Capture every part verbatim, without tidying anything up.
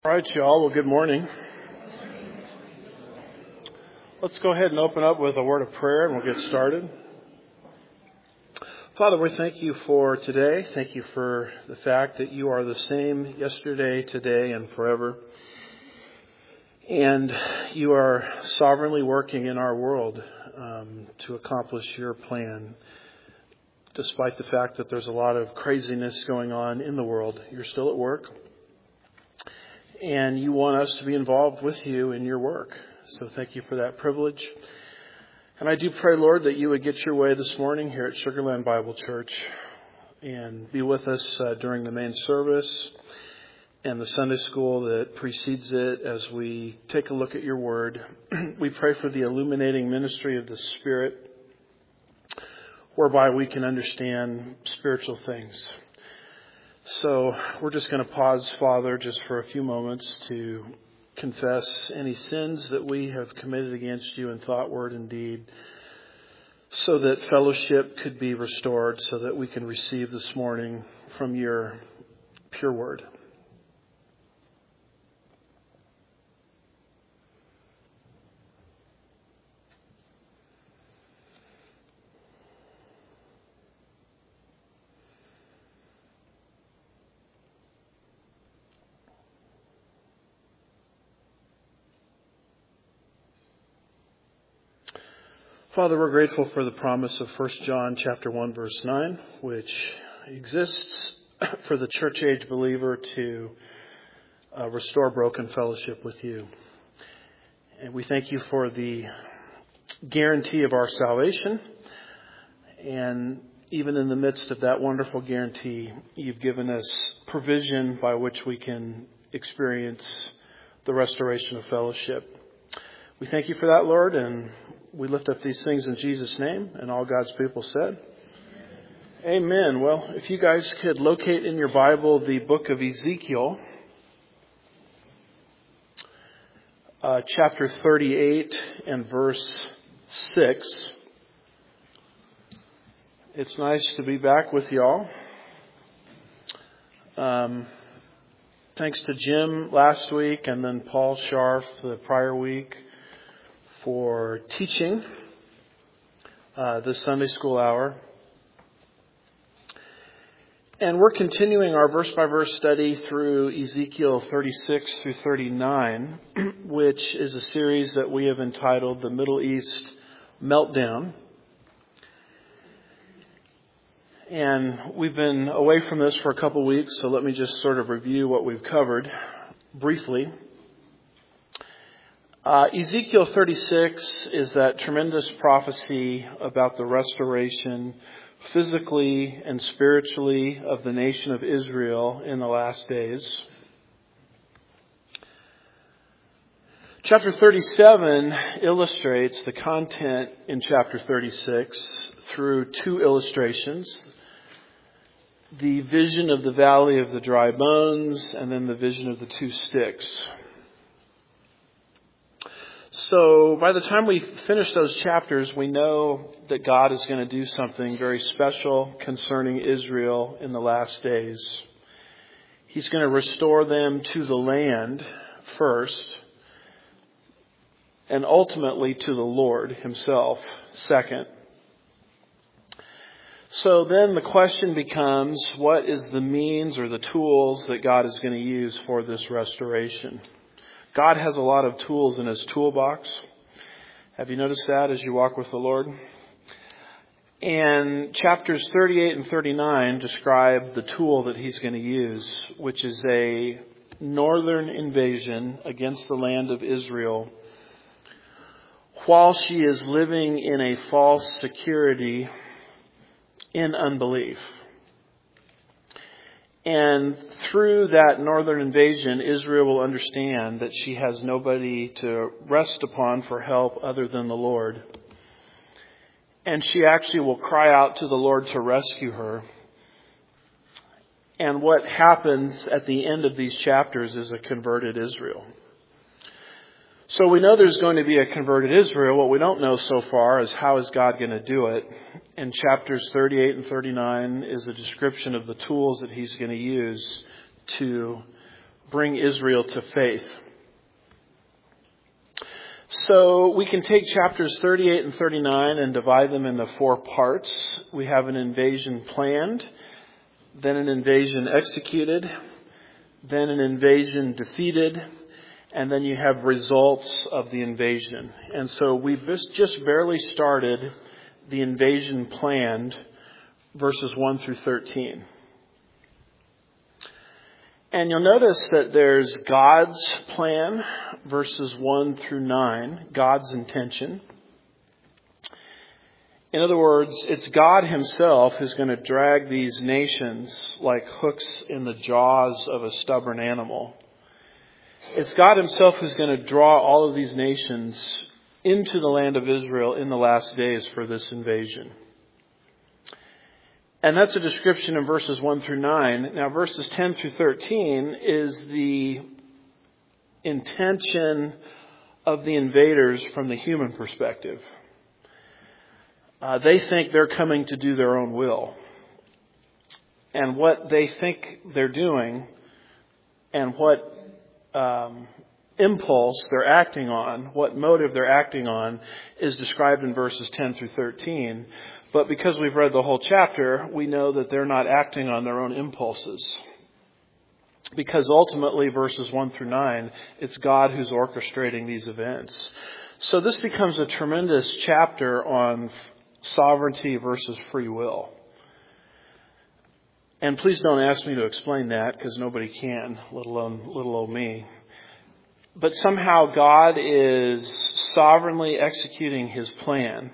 All right, y'all. Well, good morning. Let's go ahead and open up with a word of prayer and we'll get started. Father, we thank you for today. Thank you for the fact that you are the same yesterday, today, and forever. And you are sovereignly working in our world um, to accomplish your plan. Despite the fact that there's a lot of craziness going on in the world, you're still at work. And you want us to be involved with you in your work. So thank you for that privilege. And I do pray, Lord, that you would get your way this morning here at Sugarland Bible Church and be with us uh, during the main service and the Sunday school that precedes it as we take a look at your word. We pray for the illuminating ministry of the Spirit, whereby we can understand spiritual things. So we're just going to pause, Father, just for a few moments to confess any sins that we have committed against you in thought, word, and deed, so that fellowship could be restored, so that we can receive this morning from your pure word. Father, we're grateful for the promise of First John chapter one, verse nine, which exists for the church age believer to uh, restore broken fellowship with you. And we thank you for the guarantee of our salvation. And even in the midst of that wonderful guarantee, you've given us provision by which we can experience the restoration of fellowship. We thank you for that, Lord, and we lift up these things in Jesus' name, and all God's people said, Amen. Amen. Well, if you guys could locate in your Bible the book of Ezekiel, uh, chapter thirty-eight and verse six. It's nice to be back with y'all. Um, thanks to Jim last week and then Paul Scharf the prior week for teaching uh, the Sunday school hour. And we're continuing our verse-by-verse study through Ezekiel thirty-six through thirty-nine, which is a series that we have entitled The Middle East Meltdown. And we've been away from this for a couple of weeks, so let me just sort of review what we've covered briefly. Uh, Ezekiel thirty-six is that tremendous prophecy about the restoration physically and spiritually of the nation of Israel in the last days. Chapter thirty-seven illustrates the content in chapter thirty-six through two illustrations. The vision of the valley of the dry bones and then the vision of the two sticks. So by the time we finish those chapters, we know that God is going to do something very special concerning Israel in the last days. He's going to restore them to the land first, and ultimately to the Lord himself second. So then the question becomes, what is the means or the tools that God is going to use for this restoration? God has a lot of tools in his toolbox. Have you noticed that as you walk with the Lord? And chapters thirty-eight and thirty-nine describe the tool that he's going to use, which is a northern invasion against the land of Israel while she is living in a false security in unbelief. And through that northern invasion, Israel will understand that she has nobody to rest upon for help other than the Lord. And she actually will cry out to the Lord to rescue her. And what happens at the end of these chapters is a converted Israel. So we know there's going to be a converted Israel. What we don't know so far is how is God going to do it. And chapters thirty-eight and thirty-nine is a description of the tools that he's going to use to bring Israel to faith. So we can take chapters thirty-eight and thirty-nine and divide them into four parts. We have an invasion planned, then an invasion executed, then an invasion defeated, and then you have results of the invasion. And so we've just barely started the invasion planned, verses one through thirteen. And you'll notice that there's God's plan, verses one through nine, God's intention. In other words, it's God himself who's going to drag these nations like hooks in the jaws of a stubborn animal. It's God himself who's going to draw all of these nations into the land of Israel in the last days for this invasion. And that's a description in verses one through nine. Now, verses ten through thirteen is the intention of the invaders from the human perspective. Uh, they think they're coming to do their own will. And what they think they're doing and what um, impulse they're acting on, what motive they're acting on, is described in verses ten through thirteen. But because we've read the whole chapter, we know that they're not acting on their own impulses. Because ultimately, verses one through nine, it's God who's orchestrating these events. So this becomes a tremendous chapter on sovereignty versus free will. And please don't ask me to explain that, because nobody can, let alone little old me. But somehow God is sovereignly executing his plan.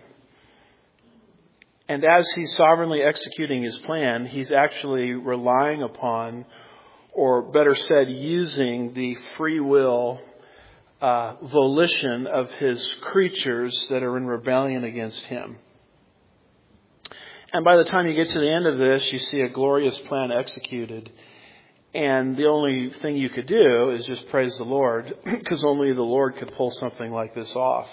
And as he's sovereignly executing his plan, he's actually relying upon, or better said, using the free will uh, volition of his creatures that are in rebellion against him. And by the time you get to the end of this, you see a glorious plan executed. And the only thing you could do is just praise the Lord, because only the Lord could pull something like this off.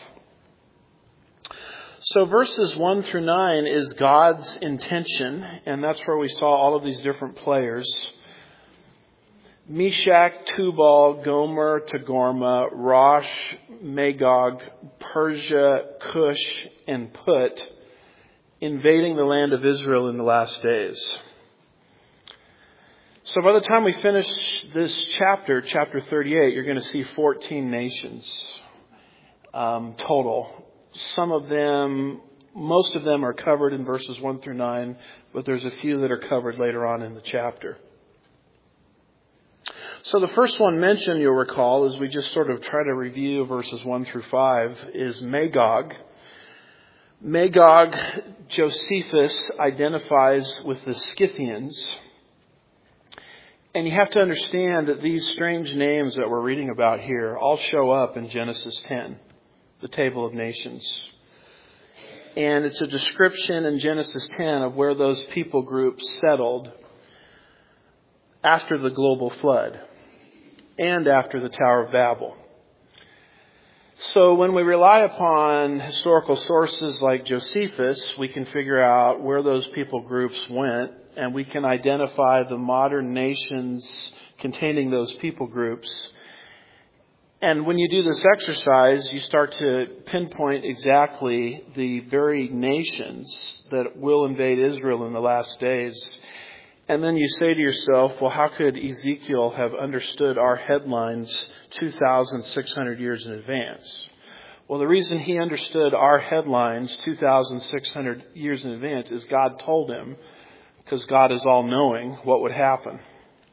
So verses one through nine is God's intention, and that's where we saw all of these different players. Meshach, Tubal, Gomer, Togarmah, Rosh, Magog, Persia, Cush, and Put, invading the land of Israel in the last days. So by the time we finish this chapter, chapter thirty-eight, you're going to see fourteen nations um, total. Some of them, most of them are covered in verses one through nine, but there's a few that are covered later on in the chapter. So the first one mentioned, you'll recall, as we just sort of try to review verses one through five, is Magog. Magog, Josephus identifies with the Scythians. And you have to understand that these strange names that we're reading about here all show up in Genesis ten, the Table of Nations. And it's a description in Genesis ten of where those people groups settled after the global flood and after the Tower of Babel. So when we rely upon historical sources like Josephus, we can figure out where those people groups went, and we can identify the modern nations containing those people groups. And when you do this exercise, you start to pinpoint exactly the very nations that will invade Israel in the last days. And then you say to yourself, well, how could Ezekiel have understood our headlines two thousand six hundred years in advance? Well, the reason he understood our headlines two thousand six hundred years in advance is God told him, because God is all-knowing what would happen.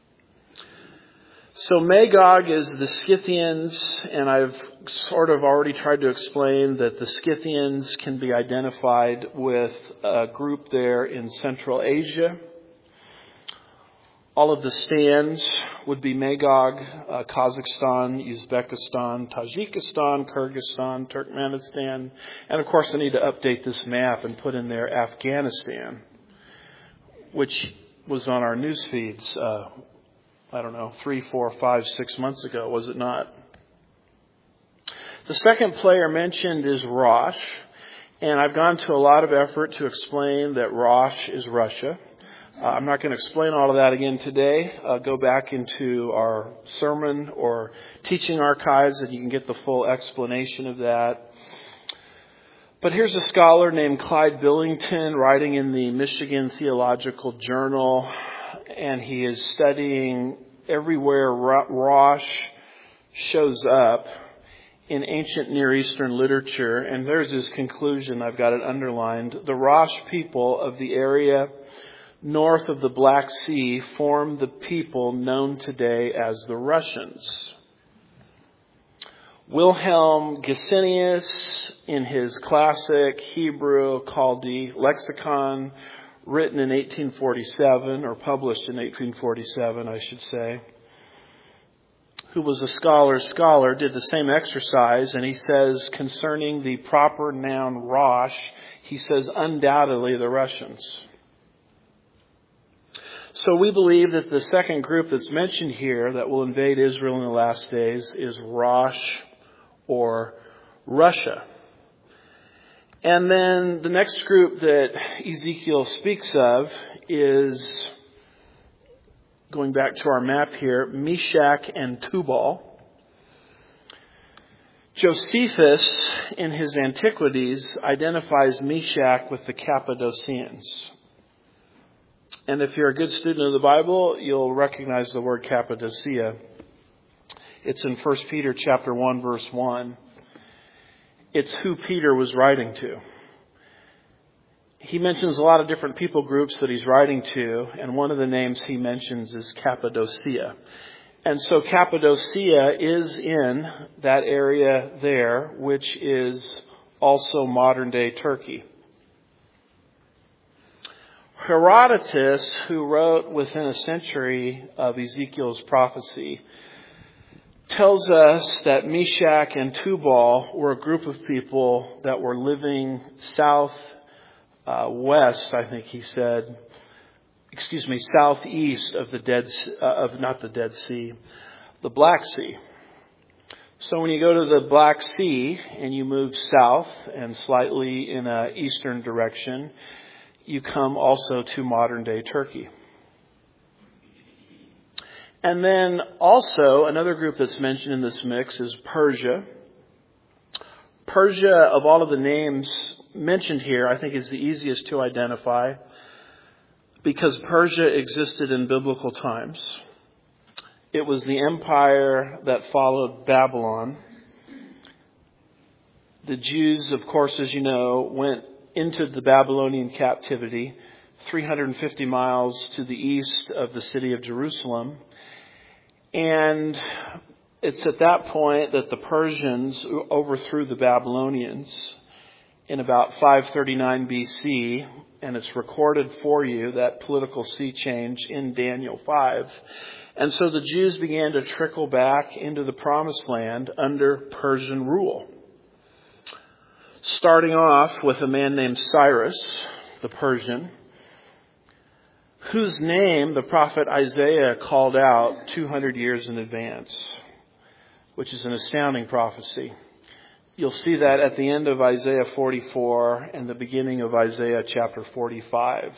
So Magog is the Scythians, and I've sort of already tried to explain that the Scythians can be identified with a group there in Central Asia. All of the stands would be Magog, uh, Kazakhstan, Uzbekistan, Tajikistan, Kyrgyzstan, Turkmenistan. And of course I need to update this map and put in there Afghanistan, which was on our news feeds, uh, I don't know, three, four, five, six months ago, was it not? The second player mentioned is Rosh. And I've gone to a lot of effort to explain that Rosh is Russia. Uh, I'm not going to explain all of that again today. Uh, go back into our sermon or teaching archives and you can get the full explanation of that. But here's a scholar named Clyde Billington writing in the Michigan Theological Journal, and he is studying everywhere Rosh shows up in ancient Near Eastern literature, and there's his conclusion. I've got it underlined. The Rosh people of the area north of the Black Sea form the people known today as the Russians. Wilhelm Gesenius, in his classic Hebrew Chaldee lexicon, written in eighteen forty-seven, or published in eighteen forty-seven, I should say, who was a scholar's scholar, did the same exercise, and he says concerning the proper noun Rosh, he says undoubtedly the Russians. So we believe that the second group that's mentioned here that will invade Israel in the last days is Rosh, or Russia. And then the next group that Ezekiel speaks of is, going back to our map here, Meshach and Tubal. Josephus, in his Antiquities, identifies Meshach with the Cappadocians. And if you're a good student of the Bible, you'll recognize the word Cappadocia. It's in First Peter chapter one, verse one. It's who Peter was writing to. He mentions a lot of different people groups that he's writing to, and one of the names he mentions is Cappadocia. And so Cappadocia is in that area there, which is also modern-day Turkey. Herodotus, who wrote within a century of Ezekiel's prophecy, tells us that Meshach and Tubal were a group of people that were living south uh, west, I think he said, excuse me, southeast of the Dead, uh, of not the Dead Sea, the Black Sea. So when you go to the Black Sea and you move south and slightly in an eastern direction, you come also to modern day Turkey. And then also another group that's mentioned in this mix is Persia. Persia, of all of the names mentioned here, I think is the easiest to identify because Persia existed in biblical times. It was the empire that followed Babylon. The Jews, of course, as you know, went into the Babylonian captivity, three hundred fifty miles to the east of the city of Jerusalem. And it's at that point that the Persians overthrew the Babylonians in about five thirty-nine B C, and it's recorded for you, that political sea change, in Daniel five. And so the Jews began to trickle back into the Promised Land under Persian rule. Starting off with a man named Cyrus, the Persian, whose name the prophet Isaiah called out two hundred years in advance, which is an astounding prophecy. You'll see that at the end of Isaiah forty-four and the beginning of Isaiah chapter forty-five.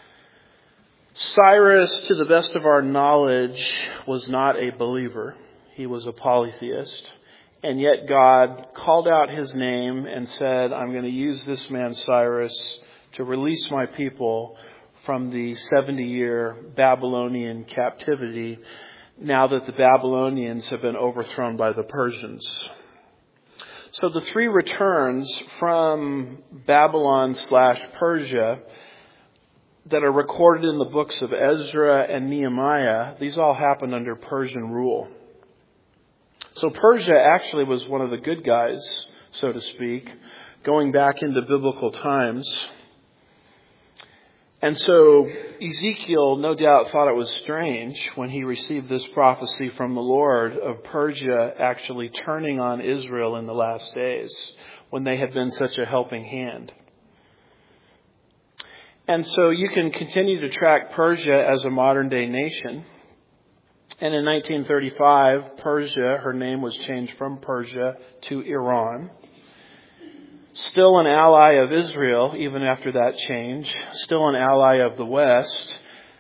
Cyrus, to the best of our knowledge, was not a believer. He was a polytheist. And yet God called out his name and said, I'm going to use this man Cyrus to release my people from the seventy-year Babylonian captivity now that the Babylonians have been overthrown by the Persians. So the three returns from Babylon slash Persia that are recorded in the books of Ezra and Nehemiah, these all happened under Persian rule. So Persia actually was one of the good guys, so to speak, going back into biblical times. And so Ezekiel no doubt thought it was strange when he received this prophecy from the Lord of Persia actually turning on Israel in the last days when they had been such a helping hand. And so you can continue to track Persia as a modern day nation. And in nineteen thirty-five, Persia, her name was changed from Persia to Iran. Still an ally of Israel, even after that change. Still an ally of the West.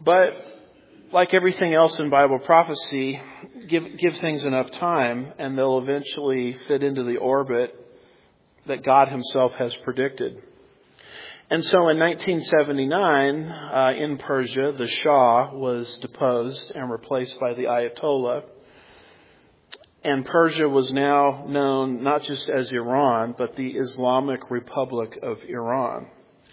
But like everything else in Bible prophecy, give, give things enough time and they'll eventually fit into the orbit that God himself has predicted. And so in nineteen seventy-nine, uh, in Persia, the Shah was deposed and replaced by the Ayatollah. And Persia was now known not just as Iran, but the Islamic Republic of Iran.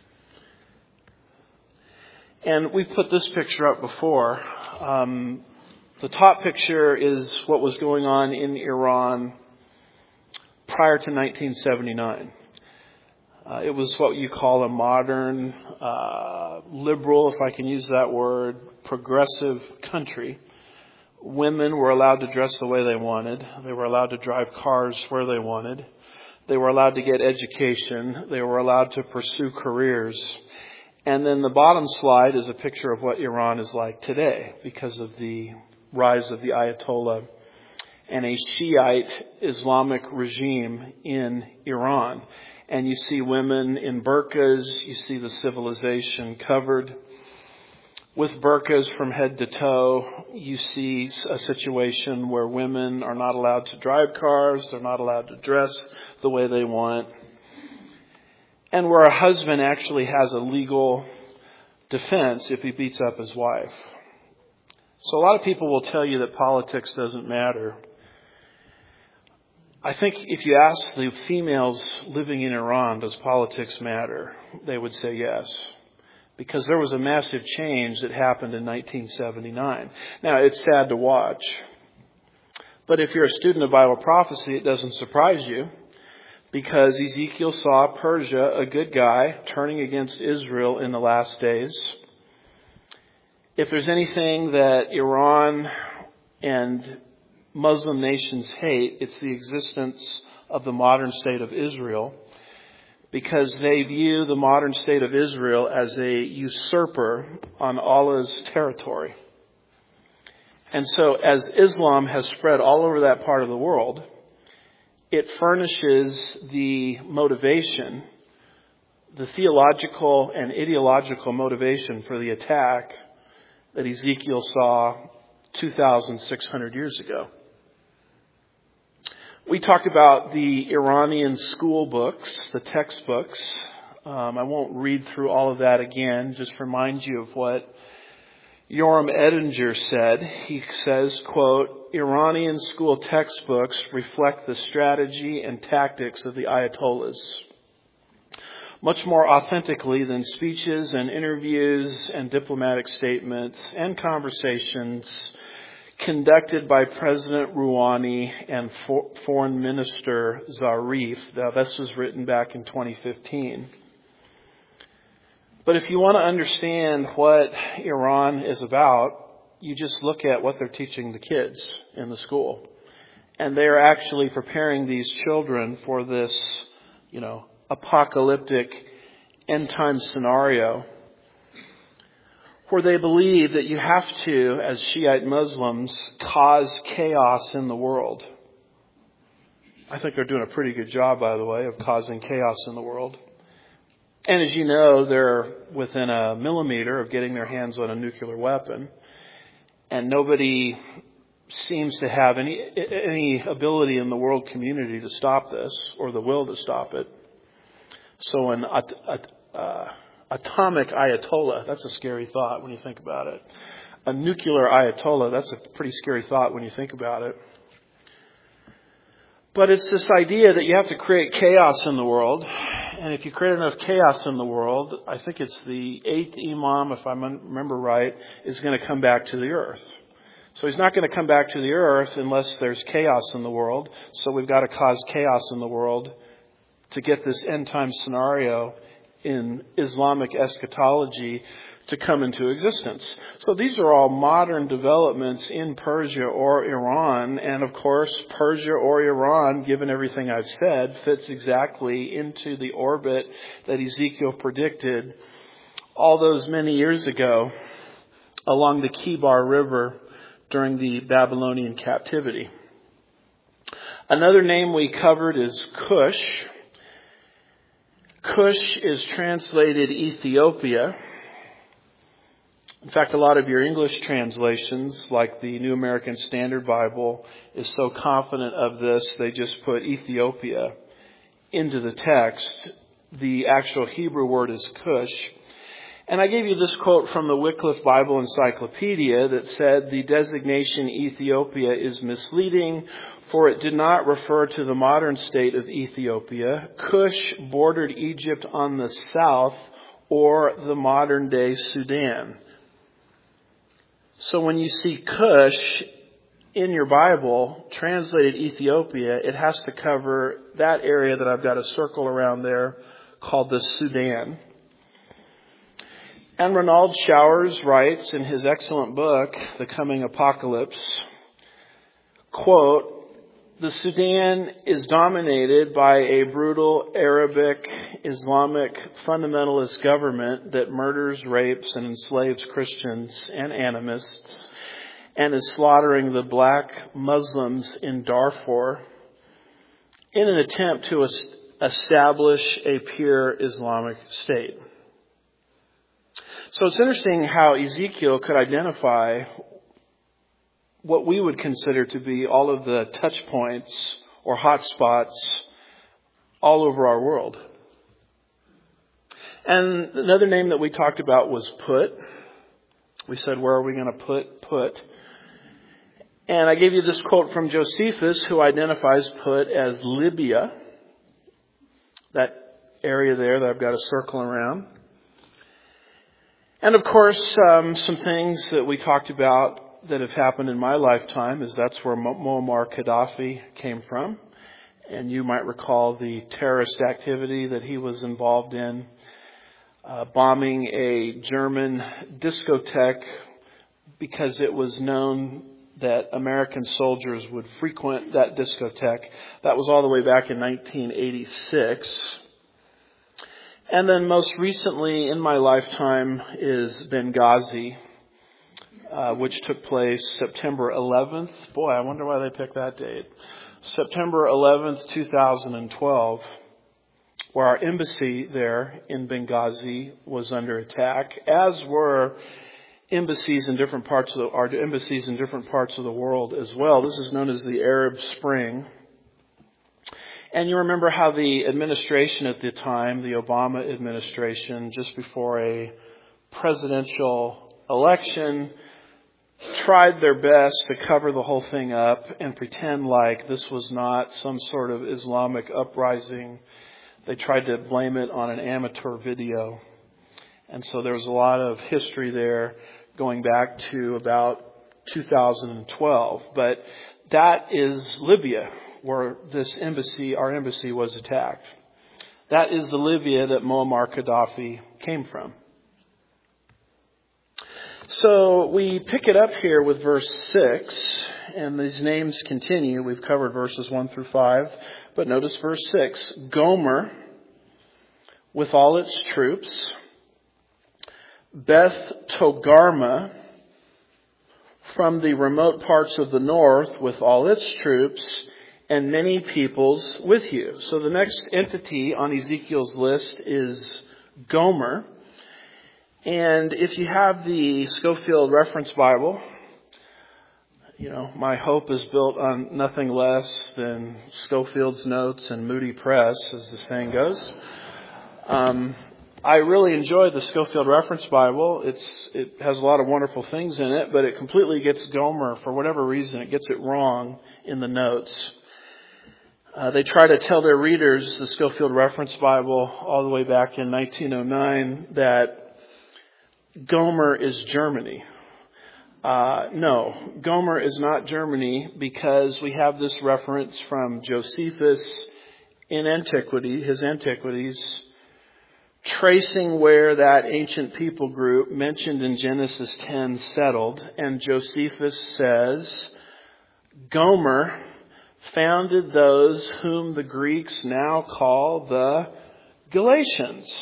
And we've put this picture up before. Um, the top picture is what was going on in Iran prior to nineteen seventy-nine. Uh, it was what you call a modern, uh, liberal, if I can use that word, progressive country. Women were allowed to dress the way they wanted. They were allowed to drive cars where they wanted. They were allowed to get education. They were allowed to pursue careers. And then the bottom slide is a picture of what Iran is like today because of the rise of the Ayatollah and a Shiite Islamic regime in Iran. And you see women in burqas. You see the civilization covered with burqas from head to toe. You see a situation where women are not allowed to drive cars. They're not allowed to dress the way they want. And where a husband actually has a legal defense if he beats up his wife. So a lot of people will tell you that politics doesn't matter. I think if you ask the females living in Iran, does politics matter? They would say yes. Because there was a massive change that happened in nineteen seventy-nine. Now, it's sad to watch. But if you're a student of Bible prophecy, it doesn't surprise you. Because Ezekiel saw Persia, a good guy, turning against Israel in the last days. If there's anything that Iran and Muslim nations hate, it's the existence of the modern state of Israel, because they view the modern state of Israel as a usurper on Allah's territory. And so as Islam has spread all over that part of the world, it furnishes the motivation, the theological and ideological motivation for the attack that Ezekiel saw two thousand six hundred years ago. We talked about the Iranian school books, the textbooks. Um, I won't read through all of that again, just remind you of what Yoram Edinger said. He says, quote, Iranian school textbooks reflect the strategy and tactics of the Ayatollahs much more authentically than speeches and interviews and diplomatic statements and conversations conducted by President Rouhani and For- Foreign Minister Zarif. Now, this was written back in twenty fifteen. But if you want to understand what Iran is about, you just look at what they're teaching the kids in the school. And they are actually preparing these children for this, you know, apocalyptic end time scenario where they believe that you have to, as Shiite Muslims, cause chaos in the world. I think they're doing a pretty good job, by the way, of causing chaos in the world. And as you know, they're within a millimeter of getting their hands on a nuclear weapon. And nobody seems to have any any ability in the world community to stop this or the will to stop it. So an at, at, uh, atomic Ayatollah, that's a scary thought when you think about it. A nuclear Ayatollah, that's a pretty scary thought when you think about it. But it's this idea that you have to create chaos in the world. And if you create enough chaos in the world, I think it's the eighth Imam, if I remember right, is going to come back to the earth. So he's not going to come back to the earth unless there's chaos in the world. So we've got to cause chaos in the world to get this end time scenario in Islamic eschatology to come into existence. So these are all modern developments in Persia or Iran. And of course, Persia or Iran, given everything I've said, fits exactly into the orbit that Ezekiel predicted all those many years ago along the Kibar River during the Babylonian captivity. Another name we covered is Cush. Cush is translated Ethiopia. In fact, a lot of your English translations, like the New American Standard Bible, is so confident of this, they just put Ethiopia into the text. The actual Hebrew word is Cush. And I gave you this quote from the Wycliffe Bible Encyclopedia that said, the designation Ethiopia is misleading, for it did not refer to the modern state of Ethiopia. Cush bordered Egypt on the south, or the modern day Sudan. So when you see Cush in your Bible, translated Ethiopia, it has to cover that area that I've got a circle around there called the Sudan. And Ronald Showers writes in his excellent book, The Coming Apocalypse, quote, the Sudan is dominated by a brutal Arabic Islamic fundamentalist government that murders, rapes, and enslaves Christians and animists, and is slaughtering the black Muslims in Darfur in an attempt to establish a pure Islamic state. So it's interesting how Ezekiel could identify what we would consider to be all of the touch points or hot spots all over our world. And another name that we talked about was Put. We said, where are we going to put Put? And I gave you this quote from Josephus, who identifies Put as Libya, that area there that I've got a circle around. And of course, um, some things that we talked about that have happened in my lifetime is that's where Muammar Gaddafi came from. And you might recall the terrorist activity that he was involved in, uh, bombing a German discotheque because it was known that American soldiers would frequent that discotheque. That was all the way back in nineteen eighty-six. And then most recently in my lifetime is Benghazi, uh, which took place September eleventh. Boy, I wonder why they picked that date. September eleventh, twenty twelve, where our embassy there in Benghazi was under attack, as were embassies in different parts of the, our embassies in different parts of the world as well. This is known as the Arab Spring. And you remember how the administration at the time, the Obama administration, just before a presidential election, tried their best to cover the whole thing up and pretend like this was not some sort of Islamic uprising. They tried to blame it on an amateur video. And so there was a lot of history there going back to about two thousand twelve. But that is Libya, where this embassy, our embassy, was attacked. That is the Libya that Muammar Gaddafi came from. So we pick it up here with verse six, and these names continue. We've covered verses one through five, but notice verse six. Gomer, with all its troops. Beth Togarmah, from the remote parts of the north, with all its troops, and many peoples with you. So the next entity on Ezekiel's list is Gomer. And if you have the Scofield Reference Bible, you know, my hope is built on nothing less than Scofield's Notes and Moody Press, as the saying goes. Um, I really enjoy the Scofield Reference Bible. It's it has a lot of wonderful things in it, but it completely gets Gomer, for whatever reason, it gets it wrong in the notes. Uh, they try to tell their readers, the Scofield Reference Bible, all the way back in nineteen oh nine, that Gomer is Germany. Uh, no, Gomer is not Germany, because we have this reference from Josephus in Antiquity, his Antiquities, tracing where that ancient people group mentioned in Genesis ten settled. And Josephus says, Gomer founded those whom the Greeks now call the Galatians,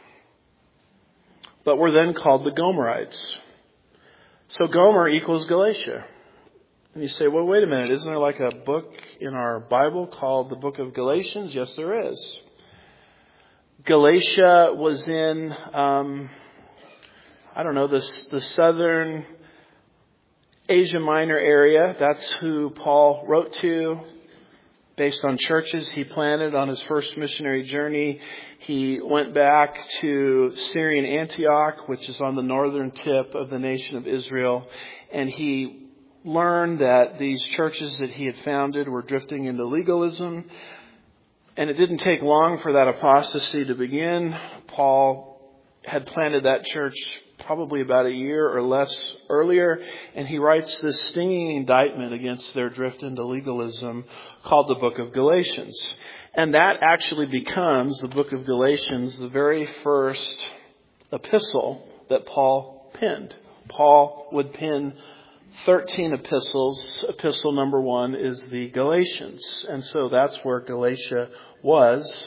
but were then called the Gomerites. So Gomer equals Galatia. And you say, well, wait a minute, isn't there like a book in our Bible called the Book of Galatians? Yes, there is. Galatia was in, um, I don't know, this the southern Asia Minor area. That's who Paul wrote to, based on churches he planted on his first missionary journey. He went back to Syrian Antioch, which is on the northern tip of the nation of Israel, and he learned that these churches that he had founded were drifting into legalism. And it didn't take long for that apostasy to begin. Paul had planted that church probably about a year or less earlier, and he writes this stinging indictment against their drift into legalism called the Book of Galatians. And that actually becomes, the Book of Galatians, the very first epistle that Paul penned. Paul would pen thirteen epistles. Epistle number one is the Galatians. And so that's where Galatia was.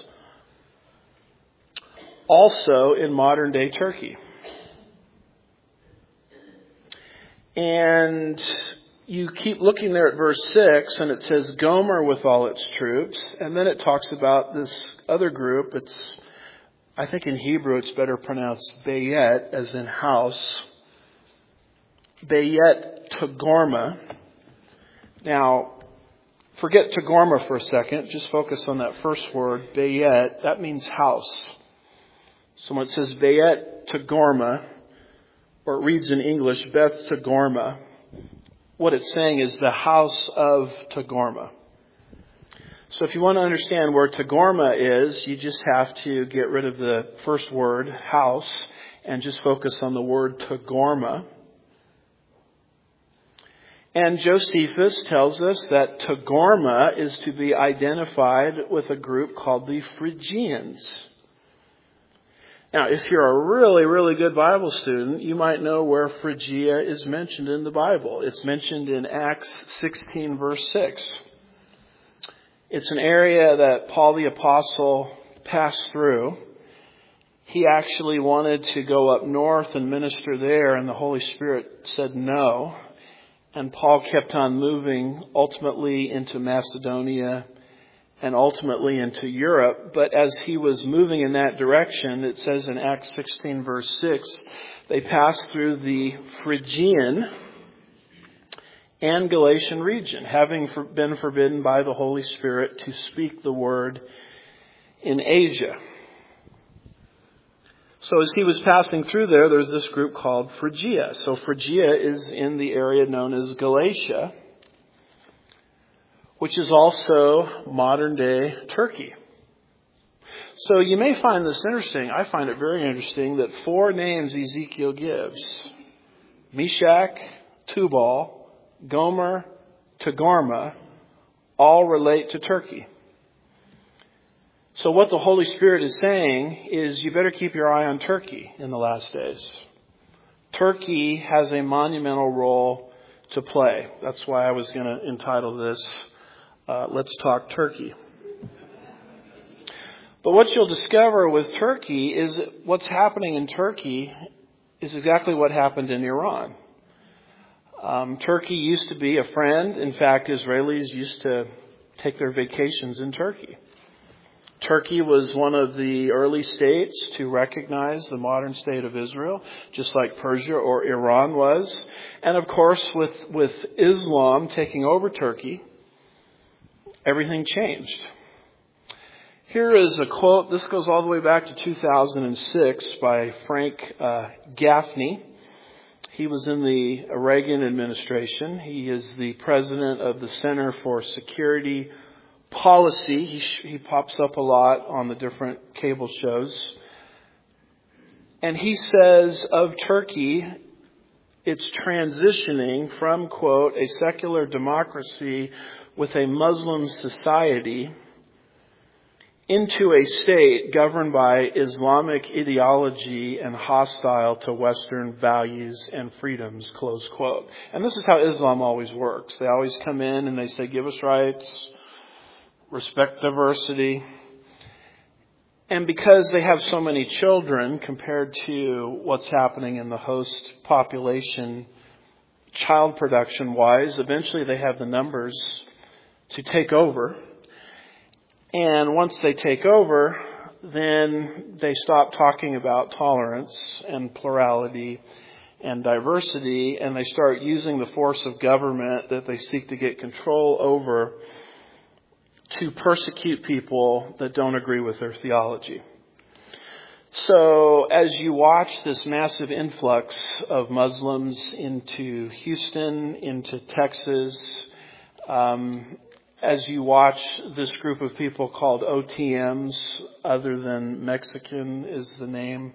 Also in modern day Turkey. And you keep looking there at verse six, and it says Gomer with all its troops. And then it talks about this other group. It's, I think in Hebrew it's better pronounced Bayet, as in house. Bayet Togarmah. Now, forget Togarmah for a second. Just focus on that first word, Bayet. That means house. So when it says Bayet Togarmah, or it reads in English, Beth Togarmah, what it's saying is the house of Togarmah. So if you want to understand where Togarmah is, you just have to get rid of the first word, house, and just focus on the word Togarmah. And Josephus tells us that Togarmah is to be identified with a group called the Phrygians. Now, if you're a really, really good Bible student, you might know where Phrygia is mentioned in the Bible. It's mentioned in Acts sixteen, verse six. It's an area that Paul the Apostle passed through. He actually wanted to go up north and minister there, and the Holy Spirit said no. And Paul kept on moving, ultimately into Macedonia and ultimately into Europe. But as he was moving in that direction, it says in Acts sixteen, verse six, they passed through the Phrygian and Galatian region, having been forbidden by the Holy Spirit to speak the word in Asia. So as he was passing through there, there's this group called Phrygia. So Phrygia is in the area known as Galatia, which is also modern-day Turkey. So you may find this interesting. I find it very interesting that four names Ezekiel gives, Meshach, Tubal, Gomer, Togarmah, all relate to Turkey. So what the Holy Spirit is saying is you better keep your eye on Turkey in the last days. Turkey has a monumental role to play. That's why I was going to entitle this, uh, Let's Talk Turkey. But what you'll discover with Turkey is what's happening in Turkey is exactly what happened in Iran. Um, Turkey used to be a friend. In fact, Israelis used to take their vacations in Turkey. Turkey was one of the early states to recognize the modern state of Israel, just like Persia or Iran was. And of course, with, with Islam taking over Turkey, everything changed. Here is a quote. This goes all the way back to two thousand six by Frank uh, Gaffney. He was in the Reagan administration. He is the president of the Center for Security Policy. He, sh- he pops up a lot on the different cable shows. And he says of Turkey, it's transitioning from, quote, a secular democracy with a Muslim society into a state governed by Islamic ideology and hostile to Western values and freedoms, close quote. And this is how Islam always works. They always come in and they say, give us rights, respect diversity. And because they have so many children compared to what's happening in the host population, child production wise, eventually they have the numbers to take over. And once they take over, then they stop talking about tolerance and plurality and diversity, and they start using the force of government that they seek to get control over to persecute people that don't agree with their theology. So as you watch this massive influx of Muslims into Houston, into Texas, um, as you watch this group of people called O T Ms, other than Mexican is the name,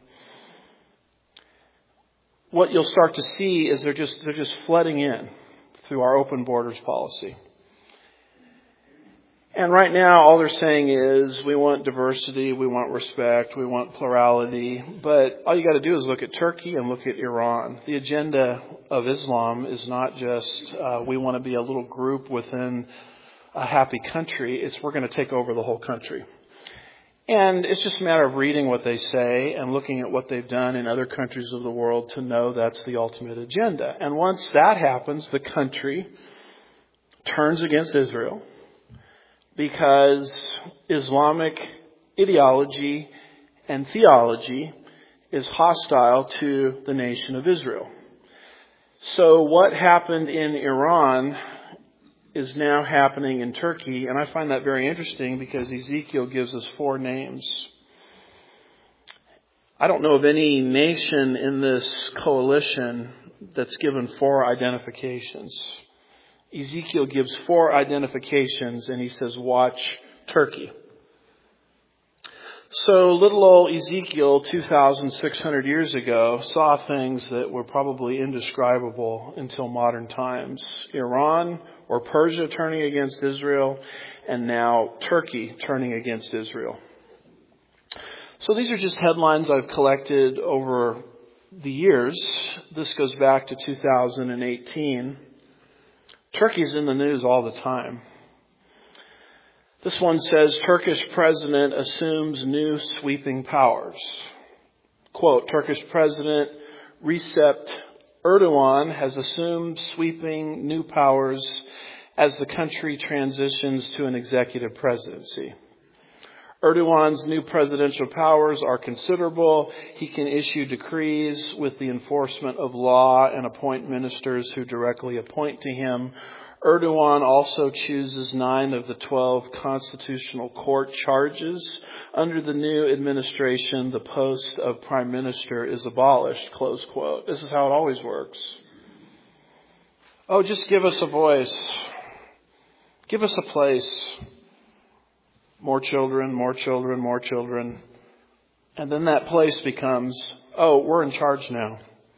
what you'll start to see is they're just they're just flooding in through our open borders policy. And right now, all they're saying is, we want diversity, we want respect, we want plurality. But all you got to do is look at Turkey and look at Iran. The agenda of Islam is not just, uh, we want to be a little group within a happy country. It's, we're going to take over the whole country. And it's just a matter of reading what they say and looking at what they've done in other countries of the world to know that's the ultimate agenda. And once that happens, the country turns against Israel, because Islamic ideology and theology is hostile to the nation of Israel. So what happened in Iran is now happening in Turkey, and I find that very interesting because Ezekiel gives us four names. I don't know of any nation in this coalition that's given four identifications. Ezekiel gives four identifications, and he says, watch Turkey. So little old Ezekiel, two thousand six hundred years ago, saw things that were probably indescribable until modern times. Iran or Persia turning against Israel, and now Turkey turning against Israel. So these are just headlines I've collected over the years. This goes back to two thousand eighteen. Turkey's in the news all the time. This one says, Turkish president assumes new sweeping powers. Quote, Turkish President Recep Erdogan has assumed sweeping new powers as the country transitions to an executive presidency. Erdogan's new presidential powers are considerable. He can issue decrees with the enforcement of law and appoint ministers who directly appoint to him. Erdogan also chooses nine of the twelve constitutional court charges. Under the new administration, the post of prime minister is abolished, close quote. This is how it always works. Oh, just give us a voice. Give us a place. More children, more children, more children. And then that place becomes, oh, we're in charge now.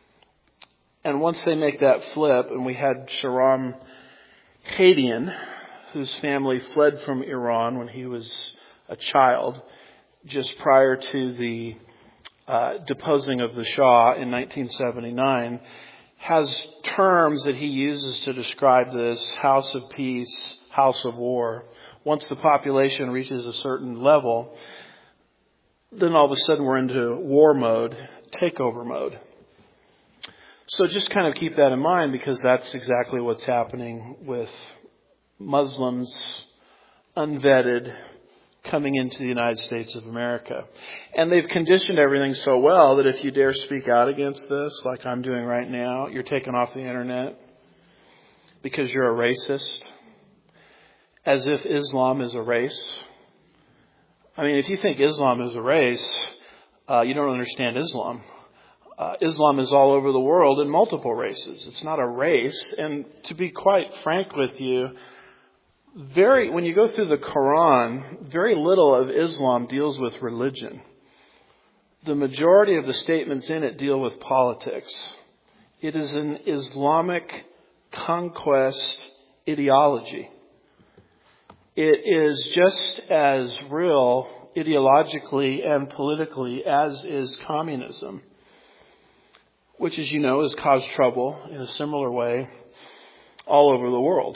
And once they make that flip, and we had Shahram Hadian, whose family fled from Iran when he was a child, just prior to the uh, deposing of the Shah in nineteen seventy-nine, has terms that he uses to describe this house of peace, house of war. Once the population reaches a certain level, then all of a sudden we're into war mode, takeover mode. So just kind of keep that in mind, because that's exactly what's happening with Muslims, unvetted, coming into the United States of America. And they've conditioned everything so well that if you dare speak out against this, like I'm doing right now, you're taken off the internet because you're a racist. As if Islam is a race. I mean, if you think Islam is a race, uh, you don't understand Islam. Uh, Islam is all over the world in multiple races. It's not a race. And to be quite frank with you, very when you go through the Quran, very little of Islam deals with religion. The majority of the statements in it deal with politics. It is an Islamic conquest ideology. It is just as real ideologically and politically as is communism, which, as you know, has caused trouble in a similar way all over the world.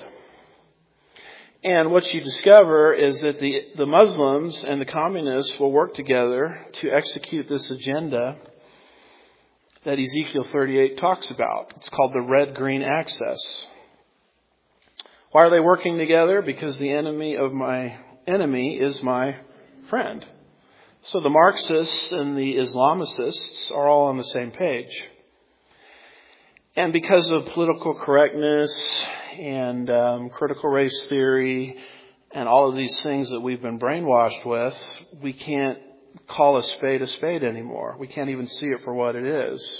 And what you discover is that the, the Muslims and the communists will work together to execute this agenda that Ezekiel thirty-eight talks about. It's called the red-green axis. Why are they working together? Because the enemy of my enemy is my friend. So the Marxists and the Islamicists are all on the same page. And because of political correctness and um, critical race theory and all of these things that we've been brainwashed with, we can't call a spade a spade anymore. We can't even see it for what it is.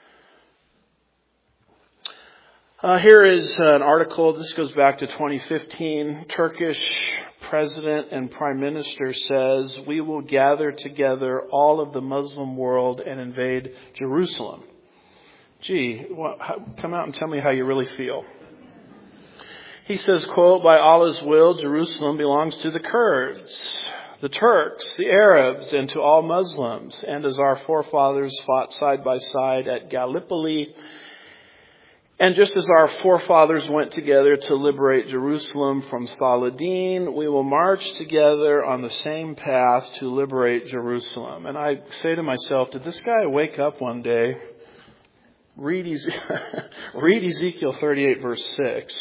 Uh, here is an article. This goes back to twenty fifteen. Turkish President and Prime Minister says, "We will gather together all of the Muslim world and invade Jerusalem." Gee, well, how, come out and tell me how you really feel. He says, quote, "By Allah's will, Jerusalem belongs to the Kurds, the Turks, the Arabs, and to all Muslims. And as our forefathers fought side by side at Gallipoli, and just as our forefathers went together to liberate Jerusalem from Saladin, we will march together on the same path to liberate Jerusalem." And I say to myself, did this guy wake up one day, read, Eze- read Ezekiel thirty-eight verse six,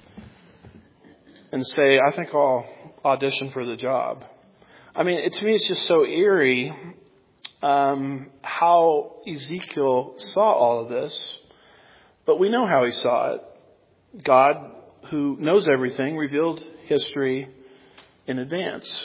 and say, I think I'll audition for the job? I mean, it, to me, it's just so eerie um, how Ezekiel saw all of this. But we know how he saw it. God, who knows everything, revealed history in advance.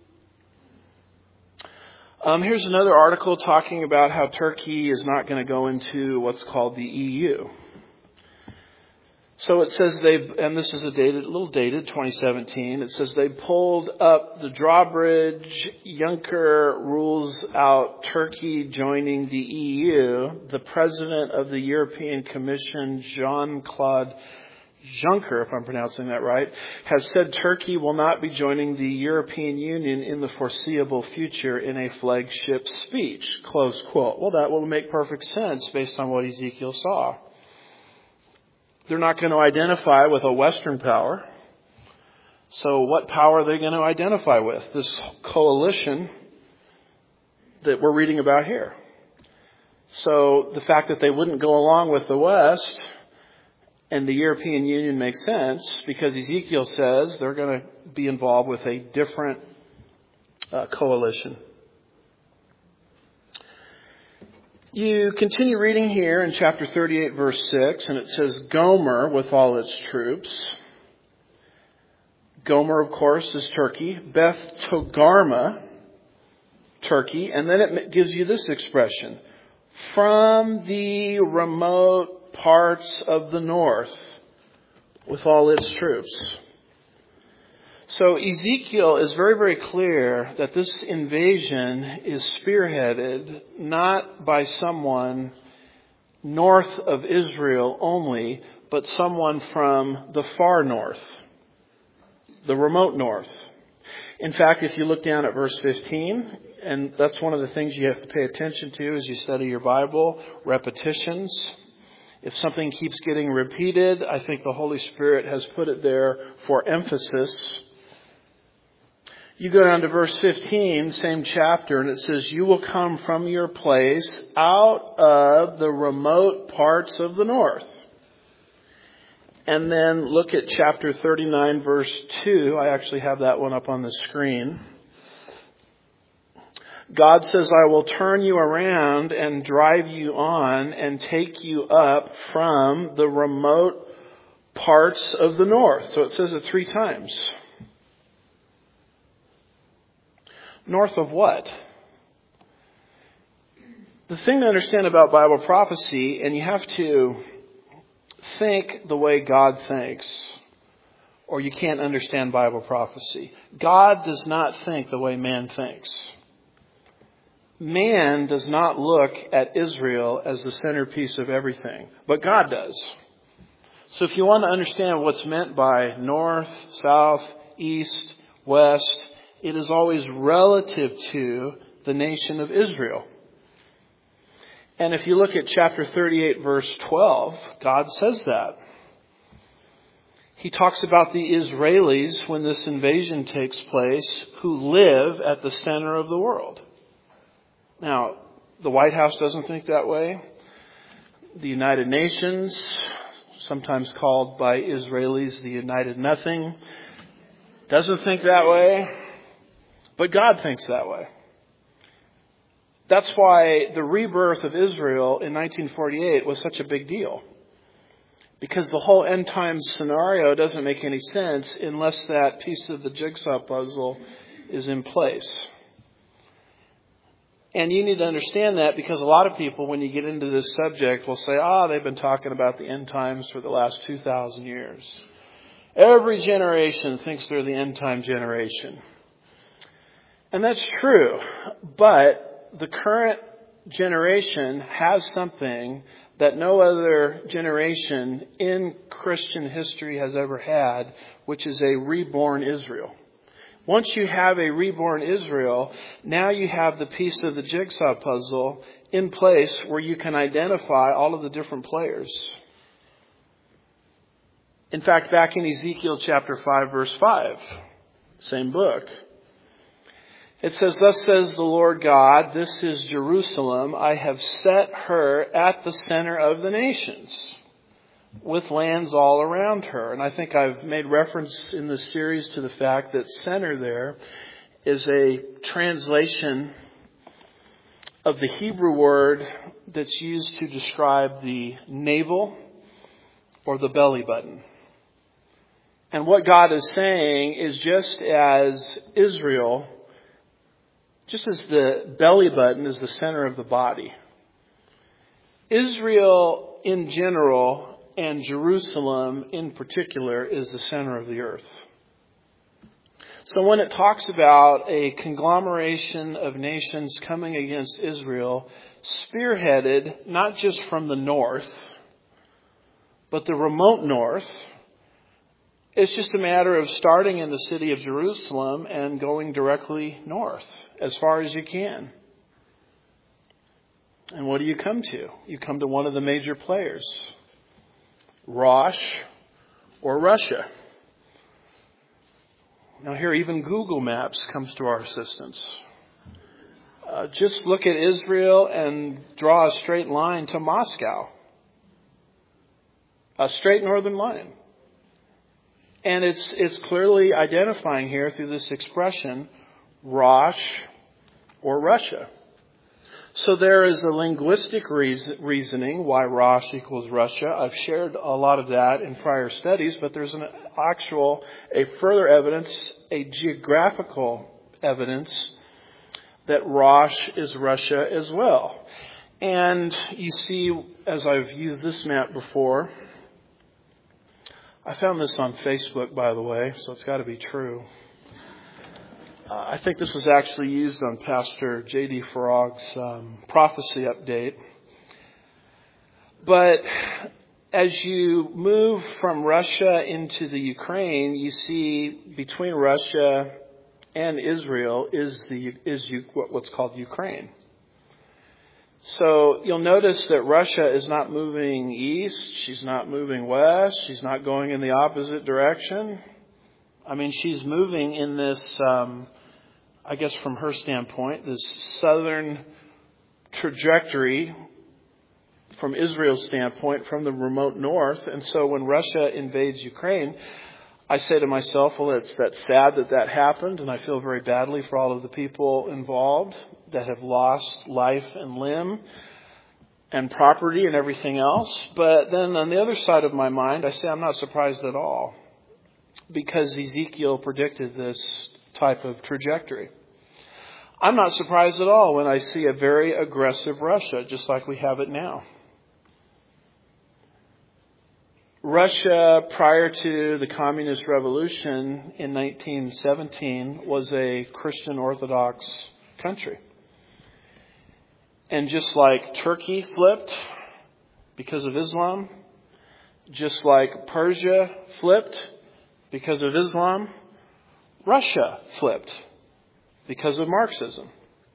Um, here's another article talking about how Turkey is not going to go into what's called the E U. So it says they've, and this is a dated, a little dated, twenty seventeen. It says they pulled up the drawbridge. Juncker rules out Turkey joining the E U. The president of the European Commission, Jean-Claude Juncker, if I'm pronouncing that right, has said Turkey will not be joining the European Union in the foreseeable future in a flagship speech. Close quote. Well, that will make perfect sense based on what Ezekiel saw. They're not going to identify with a Western power. So what power are they going to identify with? This coalition that we're reading about here. So the fact that they wouldn't go along with the West and the European Union makes sense because Ezekiel says they're going to be involved with a different uh, coalition. You continue reading here in chapter thirty-eight, verse six, and it says, Gomer with all its troops. Gomer, of course, is Turkey. Beth Togarmah, Turkey. And then it gives you this expression, from the remote parts of the north with all its troops. So Ezekiel is very, very clear that this invasion is spearheaded not by someone north of Israel only, but someone from the far north, the remote north. In fact, if you look down at verse fifteen, and that's one of the things you have to pay attention to as you study your Bible, repetitions. If something keeps getting repeated, I think the Holy Spirit has put it there for emphasis. You go down to verse fifteen, same chapter, and it says, you will come from your place out of the remote parts of the north. And then look at chapter thirty-nine, verse two. I actually have that one up on the screen. God says, I will turn you around and drive you on and take you up from the remote parts of the north. So it says it three times. North of what? The thing to understand about Bible prophecy, and you have to think the way God thinks, or you can't understand Bible prophecy. God does not think the way man thinks. Man does not look at Israel as the centerpiece of everything, but God does. So if you want to understand what's meant by north, south, east, west, it is always relative to the nation of Israel. And if you look at chapter thirty-eight, verse twelve, God says that. He talks about the Israelis when this invasion takes place who live at the center of the world. Now, the White House doesn't think that way. The United Nations, sometimes called by Israelis the United Nothing, doesn't think that way. But God thinks that way. That's why the rebirth of Israel in nineteen forty-eight was such a big deal. Because the whole end times scenario doesn't make any sense unless that piece of the jigsaw puzzle is in place. And you need to understand that because a lot of people, when you get into this subject, will say, ah, they've been talking about the end times for the last two thousand years. Every generation thinks they're the end time generation. And that's true. But the current generation has something that no other generation in Christian history has ever had, which is a reborn Israel. Once you have a reborn Israel, now you have the piece of the jigsaw puzzle in place where you can identify all of the different players. In fact, back in Ezekiel chapter five, verse five, same book, it says, "Thus says the Lord God, this is Jerusalem. I have set her at the center of the nations, with lands all around her." And I think I've made reference in this series to the fact that center there is a translation of the Hebrew word that's used to describe the navel or the belly button. And what God is saying is, just as Israel, just as the belly button is the center of the body, Israel in general and Jerusalem in particular is the center of the earth. So when it talks about a conglomeration of nations coming against Israel, spearheaded not just from the north, but the remote north, it's just a matter of starting in the city of Jerusalem and going directly north as far as you can. And what do you come to? You come to one of the major players, Rosh or Russia. Now here, even Google Maps comes to our assistance. Uh, just look at Israel and draw a straight line to Moscow. A straight northern line. And it's it's clearly identifying here through this expression, Rosh or Russia. So there is a linguistic reason, reasoning why Rosh equals Russia. I've shared a lot of that in prior studies, but there's an actual, a further evidence, a geographical evidence that Rosh is Russia as well. And you see, as I've used this map before, I found this on Facebook, by the way, so it's got to be true. Uh, I think this was actually used on Pastor J D Farag's um, prophecy update. But as you move from Russia into the Ukraine, you see between Russia and Israel is the is what's called Ukraine. So you'll notice that Russia is not moving east. She's not moving west. She's not going in the opposite direction. I mean, she's moving in this, um, I guess from her standpoint, this southern trajectory from Israel's standpoint from the remote north. And so when Russia invades Ukraine, I say to myself, well, it's that's sad that that happened. And I feel very badly for all of the people involved that have lost life and limb and property and everything else. But then on the other side of my mind, I say I'm not surprised at all, because Ezekiel predicted this type of trajectory. I'm not surprised at all when I see a very aggressive Russia, just like we have it now. Russia, prior to the Communist Revolution in nineteen seventeen, was a Christian Orthodox country. And just like Turkey flipped because of Islam, just like Persia flipped because of Islam, Russia flipped because of Marxism.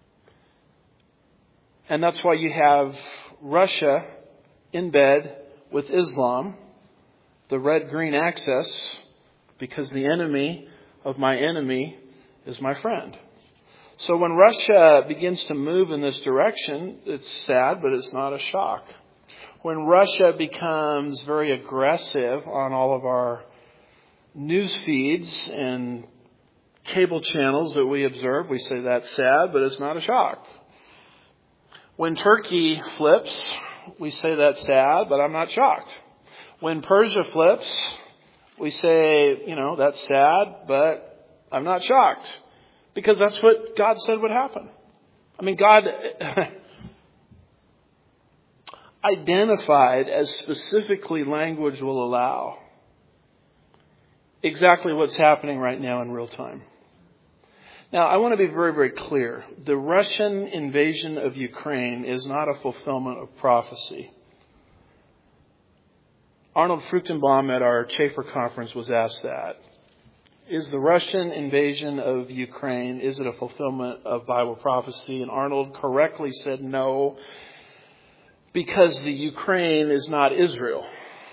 And that's why you have Russia in bed with Islam, the red-green axis, because the enemy of my enemy is my friend. So when Russia begins to move in this direction, it's sad, but it's not a shock. When Russia becomes very aggressive on all of our news feeds and cable channels that we observe, we say that's sad, but it's not a shock. When Turkey flips, we say that's sad, but I'm not shocked. When Persia flips, we say, you know, that's sad, but I'm not shocked. Because that's what God said would happen. I mean, God identified, as specifically language will allow, exactly what's happening right now in real time. Now, I want to be very, very clear. The Russian invasion of Ukraine is not a fulfillment of prophecy. Arnold Fruchtenbaum at our Chafer conference was asked that. Is the Russian invasion of Ukraine, is it a fulfillment of Bible prophecy? And Arnold correctly said no, because the Ukraine is not Israel.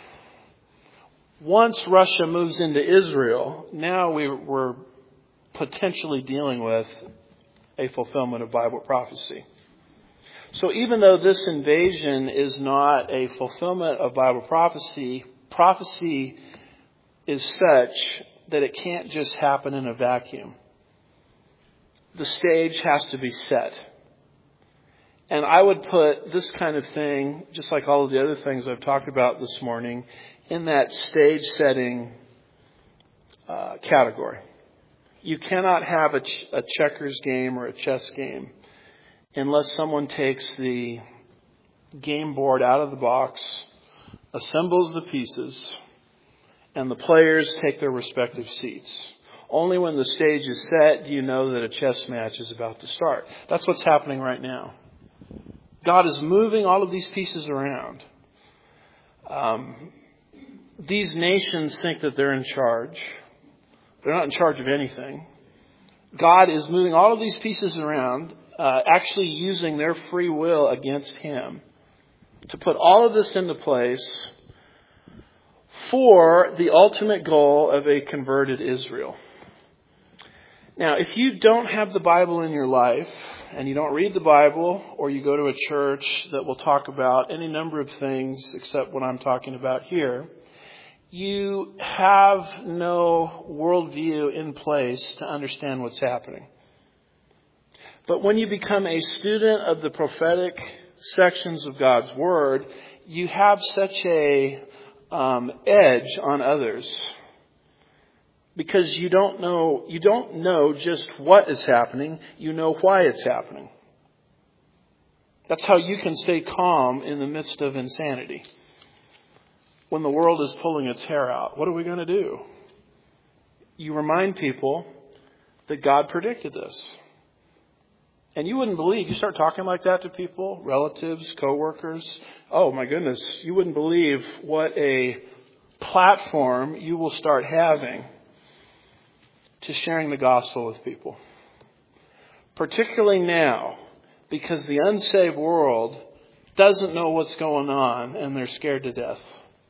Once Russia moves into Israel, now we, we're potentially dealing with a fulfillment of Bible prophecy. So even though this invasion is not a fulfillment of Bible prophecy, prophecy is such that it can't just happen in a vacuum. The stage has to be set. And I would put this kind of thing, just like all of the other things I've talked about this morning, in that stage setting uh, category. You cannot have a, ch- a checkers game or a chess game unless someone takes the game board out of the box, assembles the pieces, and the players take their respective seats. Only when the stage is set do you know that a chess match is about to start. That's what's happening right now. God is moving all of these pieces around. Um, these nations think that they're in charge. They're not in charge of anything. God is moving all of these pieces around, uh, actually using their free will against Him to put all of this into place for the ultimate goal of a converted Israel. Now, if you don't have the Bible in your life, and you don't read the Bible, or you go to a church that will talk about any number of things except what I'm talking about here, you have no worldview in place to understand what's happening. But when you become a student of the prophetic sections of God's Word, you have such a um, edge on others. Because you don't know, you don't know just what is happening, you know why it's happening. That's how you can stay calm in the midst of insanity. When the world is pulling its hair out, what are we going to do? You remind people that God predicted this. And you wouldn't believe, you start talking like that to people, relatives, coworkers. Oh my goodness, you wouldn't believe what a platform you will start having to sharing the gospel with people. Particularly now, because the unsaved world doesn't know what's going on and they're scared to death.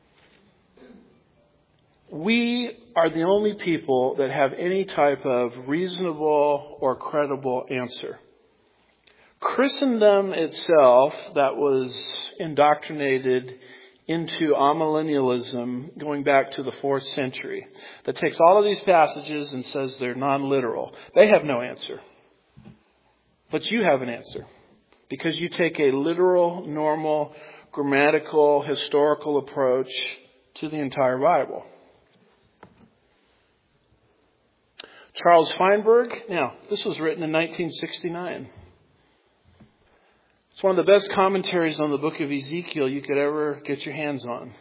We are the only people that have any type of reasonable or credible answer. Christendom itself, that was indoctrinated into amillennialism going back to the fourth century, that takes all of these passages and says they're non-literal. They have no answer. But you have an answer. Because you take a literal, normal, grammatical, historical approach to the entire Bible. Charles Feinberg, now, this was written in nineteen sixty-nine. It's one of the best commentaries on the book of Ezekiel you could ever get your hands on.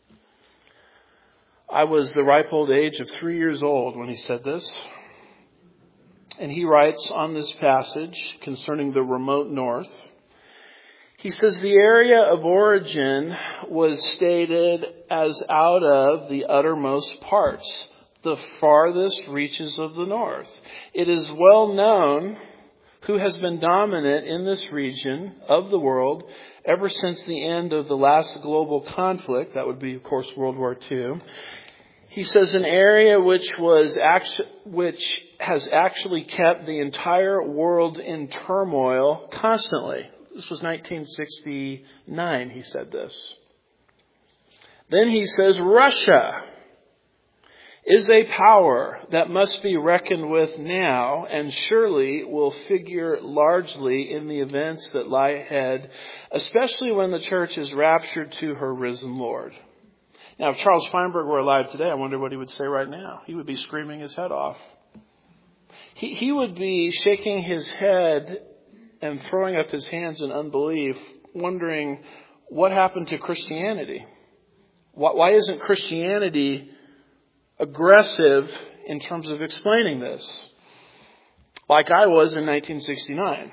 I was the ripe old age of three years old when he said this. And he writes on this passage concerning the remote north. He says the area of origin was stated as out of the uttermost parts, the farthest reaches of the north. It is well known who has been dominant in this region of the world ever since the end of the last global conflict. That would be, of course, World War Two. He says an area which was actu- which has actually kept the entire world in turmoil constantly. This was nineteen sixty-nine, he said this. Then he says Russia. is a power that must be reckoned with now and surely will figure largely in the events that lie ahead, especially when the church is raptured to her risen Lord. Now, if Charles Feinberg were alive today, I wonder what he would say right now. He would be screaming his head off. He, he would be shaking his head and throwing up his hands in unbelief, wondering what happened to Christianity. Why, why isn't Christianity aggressive in terms of explaining this, like I was in nineteen sixty-nine?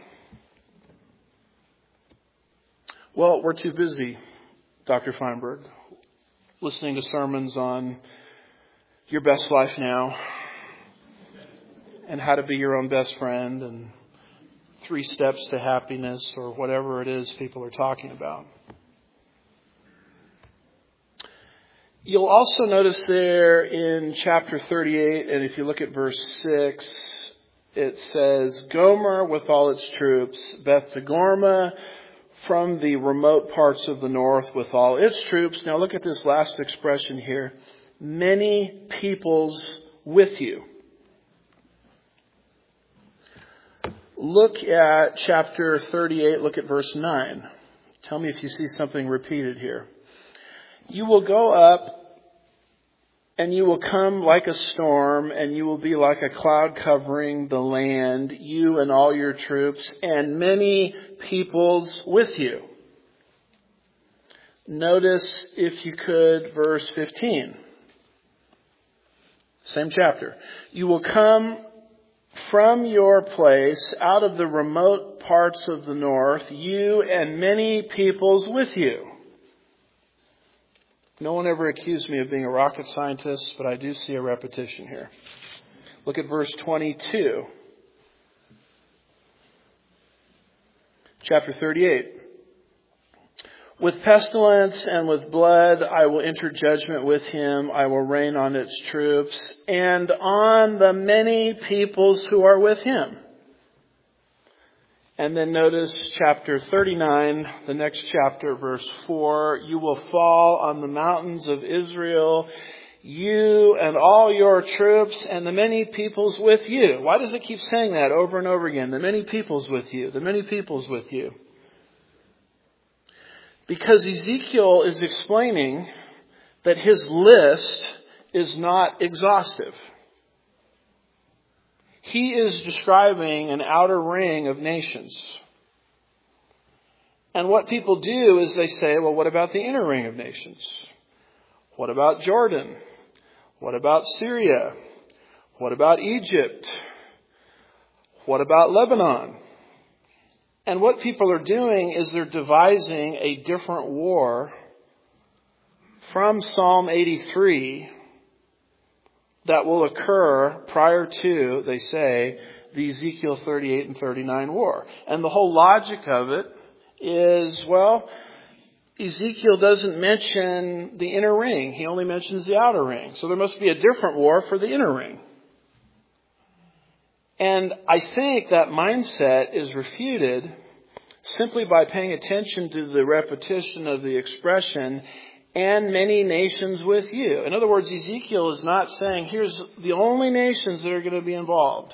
Well, we're too busy, Doctor Feinberg, listening to sermons on your best life now and how to be your own best friend and three steps to happiness or whatever it is people are talking about. You'll also notice there in chapter thirty-eight, and if you look at verse six, it says, Gomer with all its troops, Beth Togarmah from the remote parts of the north with all its troops. Now look at this last expression here. Many peoples with you. Look at chapter thirty-eight, look at verse nine. Tell me if you see something repeated here. You will go up and you will come like a storm and you will be like a cloud covering the land, you and all your troops and many peoples with you. Notice, if you could, verse fifteen. Same chapter. You will come from your place out of the remote parts of the north, you and many peoples with you. No one ever accused me of being a rocket scientist, but I do see a repetition here. Look at verse twenty-two. Chapter thirty-eight. With pestilence and with blood I will enter judgment with him. I will rain on its troops and on the many peoples who are with him. And then notice chapter thirty-nine, the next chapter, verse four. You will fall on the mountains of Israel, you and all your troops and the many peoples with you. Why does it keep saying that over and over again? The many peoples with you, the many peoples with you. Because Ezekiel is explaining that his list is not exhaustive. He is describing an outer ring of nations. And what people do is they say, well, what about the inner ring of nations? What about Jordan? What about Syria? What about Egypt? What about Lebanon? And what people are doing is they're devising a different war from Psalm eighty-three that will occur prior to, they say, the Ezekiel thirty-eight and thirty-nine war. And the whole logic of it is, well, Ezekiel doesn't mention the inner ring. He only mentions the outer ring. So there must be a different war for the inner ring. And I think that mindset is refuted simply by paying attention to the repetition of the expression, and many nations with you. In other words, Ezekiel is not saying, here's the only nations that are going to be involved.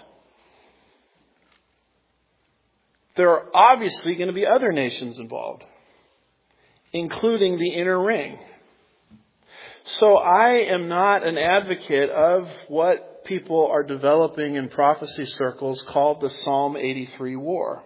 There are obviously going to be other nations involved, including the inner ring. So I am not an advocate of what people are developing in prophecy circles called the Psalm eighty-three war.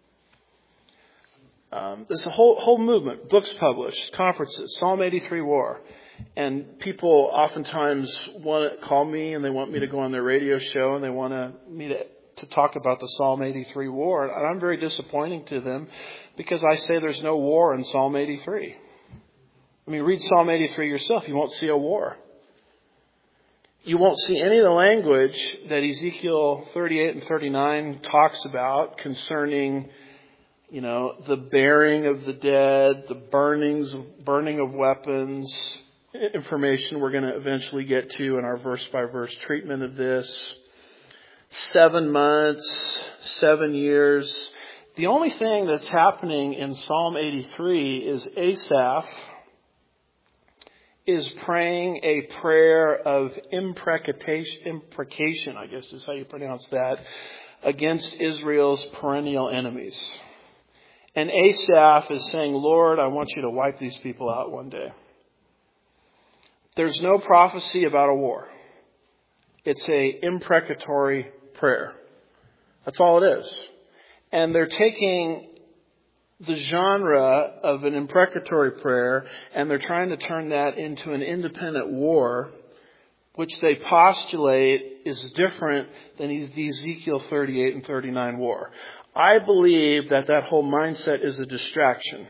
Um, there's a whole whole movement, books published, conferences, Psalm eighty-three war. And people oftentimes want to call me and they want me to go on their radio show and they want to, me to, to talk about the Psalm eighty-three war. And I'm very disappointing to them because I say there's no war in Psalm eighty-three. I mean, read Psalm eighty-three yourself. You won't see a war. You won't see any of the language that Ezekiel thirty-eight and thirty-nine talks about concerning, you know, the burying of the dead, the burnings, burning of weapons, information we're going to eventually get to in our verse-by-verse treatment of this. Seven months, seven years. The only thing that's happening in Psalm eighty-three is Asaph is praying a prayer of imprecation, imprecation, I guess is how you pronounce that, against Israel's perennial enemies. And Asaph is saying, Lord, I want you to wipe these people out one day. There's no prophecy about a war. It's a imprecatory prayer. That's all it is. And they're taking the genre of an imprecatory prayer and they're trying to turn that into an independent war, which they postulate is different than the Ezekiel thirty-eight and thirty-nine war. I believe that that whole mindset is a distraction.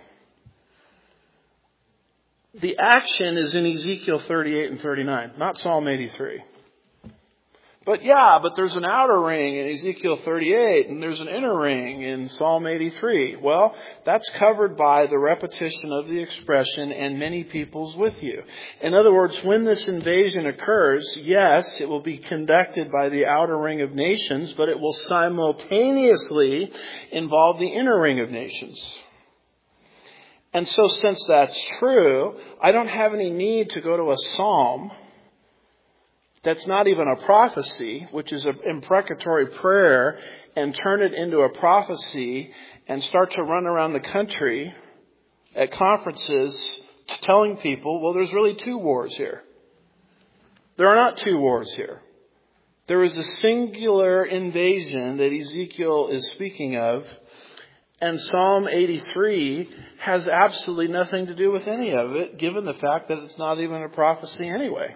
The action is in Ezekiel thirty-eight and thirty-nine, not Psalm eighty-three. But yeah, but there's an outer ring in Ezekiel thirty-eight and there's an inner ring in Psalm eighty-three. Well, that's covered by the repetition of the expression, and many peoples with you. In other words, when this invasion occurs, yes, it will be conducted by the outer ring of nations, but it will simultaneously involve the inner ring of nations. And so since that's true, I don't have any need to go to a psalm that's not even a prophecy, which is an imprecatory prayer, and turn it into a prophecy and start to run around the country at conferences telling people, well, there's really two wars here. There are not two wars here. There is a singular invasion that Ezekiel is speaking of, and Psalm eighty-three has absolutely nothing to do with any of it, given the fact that it's not even a prophecy anyway.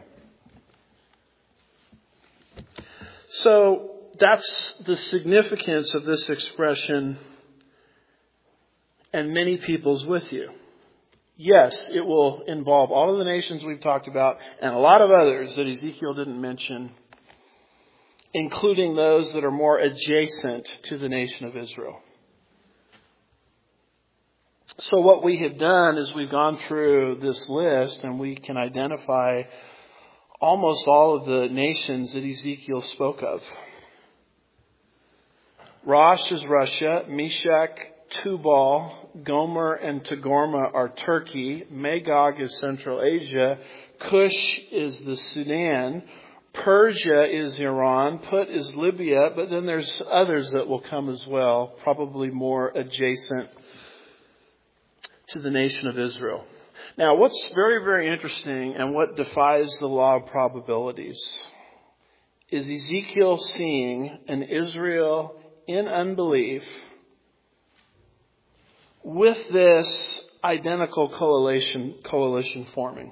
So that's the significance of this expression, and many peoples with you. Yes, it will involve all of the nations we've talked about and a lot of others that Ezekiel didn't mention, including those that are more adjacent to the nation of Israel. So what we have done is we've gone through this list and we can identify almost all of the nations that Ezekiel spoke of. Rosh is Russia, Meshach, Tubal, Gomer, and Togarmah are Turkey, Magog is Central Asia, Cush is the Sudan, Persia is Iran, Put is Libya, but then there's others that will come as well, probably more adjacent to the nation of Israel. Now, what's very, very interesting and what defies the law of probabilities is Ezekiel seeing an Israel in unbelief with this identical coalition, coalition forming.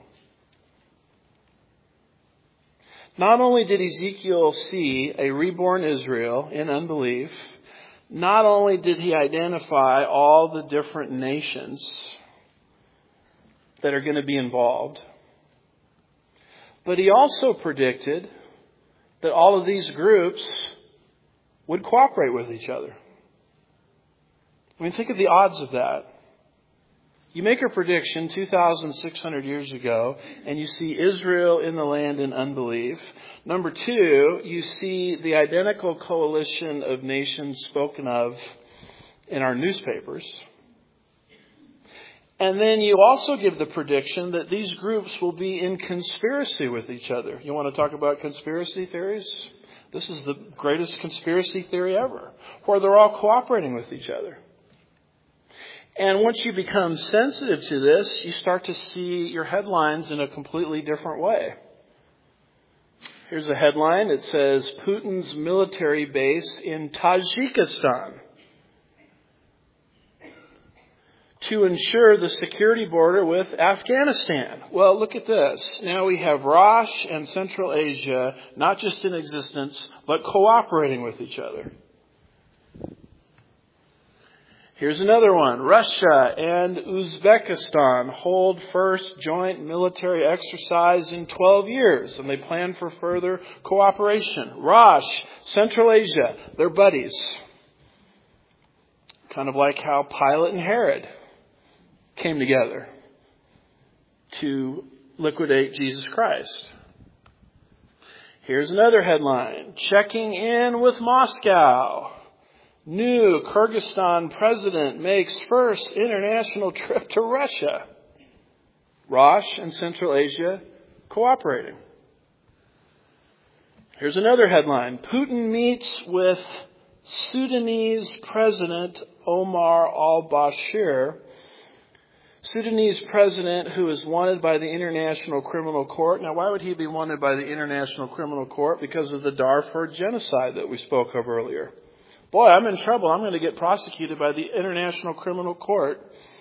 Not only did Ezekiel see a reborn Israel in unbelief, not only did he identify all the different nations that are going to be involved, but he also predicted that all of these groups would cooperate with each other. I mean, think of the odds of that. You make a prediction two thousand six hundred years ago, and you see Israel in the land in unbelief. Number two, you see the identical coalition of nations spoken of in our newspapers. And then you also give the prediction that these groups will be in conspiracy with each other. You want to talk about conspiracy theories? This is the greatest conspiracy theory ever, where they're all cooperating with each other. And once you become sensitive to this, you start to see your headlines in a completely different way. Here's a headline. It says, Putin's military base in Tajikistan to ensure the security border with Afghanistan. Well, look at this. Now we have Rosh and Central Asia, not just in existence, but cooperating with each other. Here's another one. Russia and Uzbekistan hold first joint military exercise in twelve years, and they plan for further cooperation. Rosh, Central Asia, they're buddies. Kind of like how Pilate and Herod came together to liquidate Jesus Christ. Here's another headline. Checking in with Moscow. New Kyrgyzstan president makes first international trip to Russia. Rosh and Central Asia cooperating. Here's another headline. Putin meets with Sudanese President Omar al-Bashir. Sudanese president who is wanted by the International Criminal Court. Now, why would he be wanted by the International Criminal Court? Because of the Darfur genocide that we spoke of earlier. Boy, I'm in trouble. I'm going to get prosecuted by the International Criminal Court,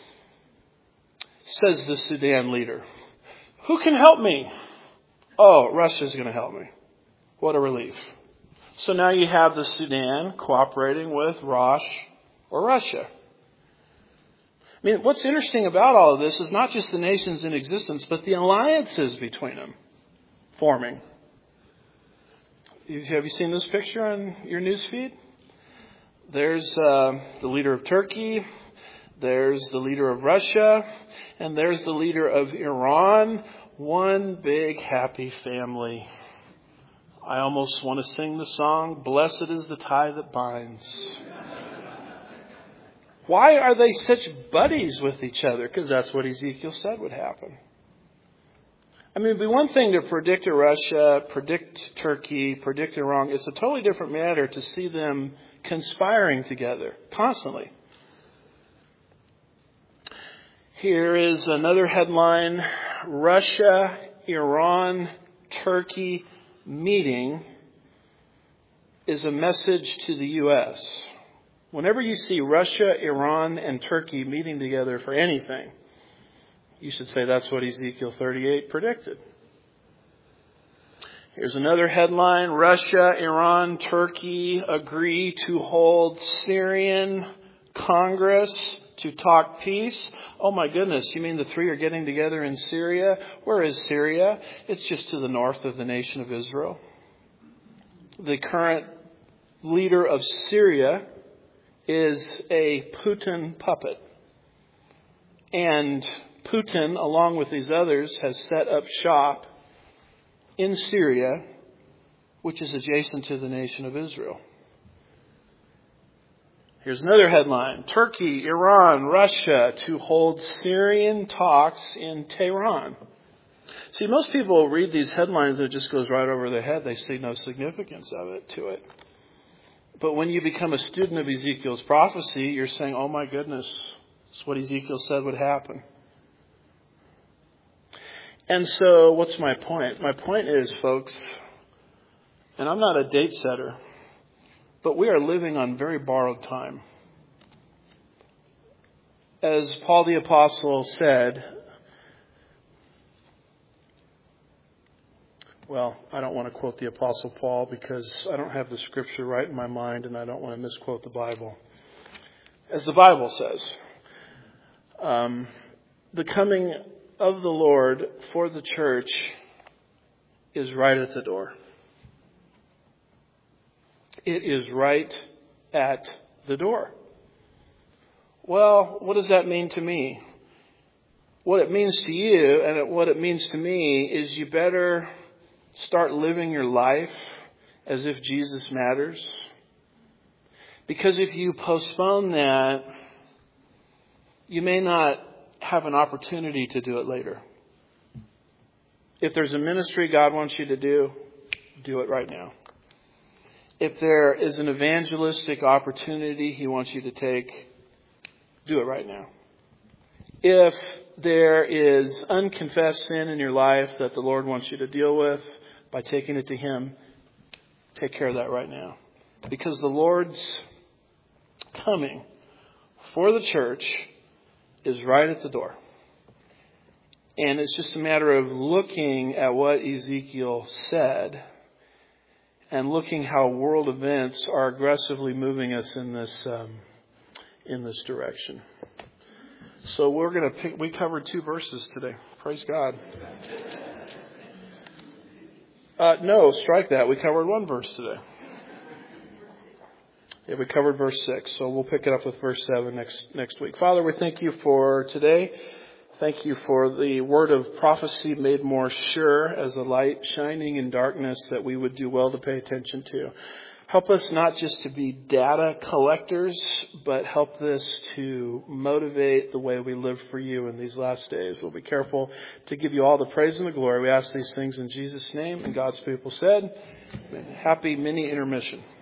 says the Sudan leader. Who can help me? Oh, Russia's going to help me. What a relief. So now you have the Sudan cooperating with Rosh or Russia. I mean, what's interesting about all of this is not just the nations in existence, but the alliances between them forming. Have you seen this picture on your news feed? There's uh, the leader of Turkey, there's the leader of Russia, and there's the leader of Iran. One big happy family. I almost want to sing the song, "Blessed is the tie that binds." Why are they such buddies with each other? Because that's what Ezekiel said would happen. I mean, it'd be one thing to predict Russia, predict Turkey, predict Iran. It's a totally different matter to see them conspiring together constantly. Here is another headline. Russia, Iran, Turkey meeting is a message to the U S Whenever you see Russia, Iran, and Turkey meeting together for anything, you should say that's what Ezekiel thirty-eight predicted. Here's another headline. Russia, Iran, Turkey agree to hold Syrian Congress to talk peace. Oh my goodness, you mean the three are getting together in Syria? Where is Syria? It's just to the north of the nation of Israel. The current leader of Syria is a Putin puppet. And Putin, along with these others, has set up shop in Syria, which is adjacent to the nation of Israel. Here's another headline. Turkey, Iran, Russia to hold Syrian talks in Tehran. See, most people read these headlines and it just goes right over their head. They see no significance of it to it. But when you become a student of Ezekiel's prophecy, you're saying, oh my goodness, it's what Ezekiel said would happen. And so what's my point? My point is, folks, and I'm not a date setter, but we are living on very borrowed time. As Paul the Apostle said, well, I don't want to quote the Apostle Paul because I don't have the scripture right in my mind and I don't want to misquote the Bible. As the Bible says, um, the coming of the Lord for the church is right at the door. It is right at the door. Well, what does that mean to me? What it means to you and what it means to me is you better start living your life as if Jesus matters. Because if you postpone that, you may not have an opportunity to do it later. If there's a ministry God wants you to do, do it right now. If there is an evangelistic opportunity He wants you to take, do it right now. If there is unconfessed sin in your life that the Lord wants you to deal with by taking it to Him, take care of that right now. Because the Lord's coming for the church is right at the door. And it's just a matter of looking at what Ezekiel said and looking how world events are aggressively moving us in this um, in this direction. So we're going to pick, we covered two verses today. Praise God. Uh, no, strike that. We covered one verse today. Yeah, we covered verse six, so we'll pick it up with verse seven next next week. Father, we thank you for today. Thank you for the word of prophecy made more sure as a light shining in darkness that we would do well to pay attention to. Help us not just to be data collectors, but help this to motivate the way we live for you in these last days. We'll be careful to give you all the praise and the glory. We ask these things in Jesus' name. And God's people said, happy mini intermission.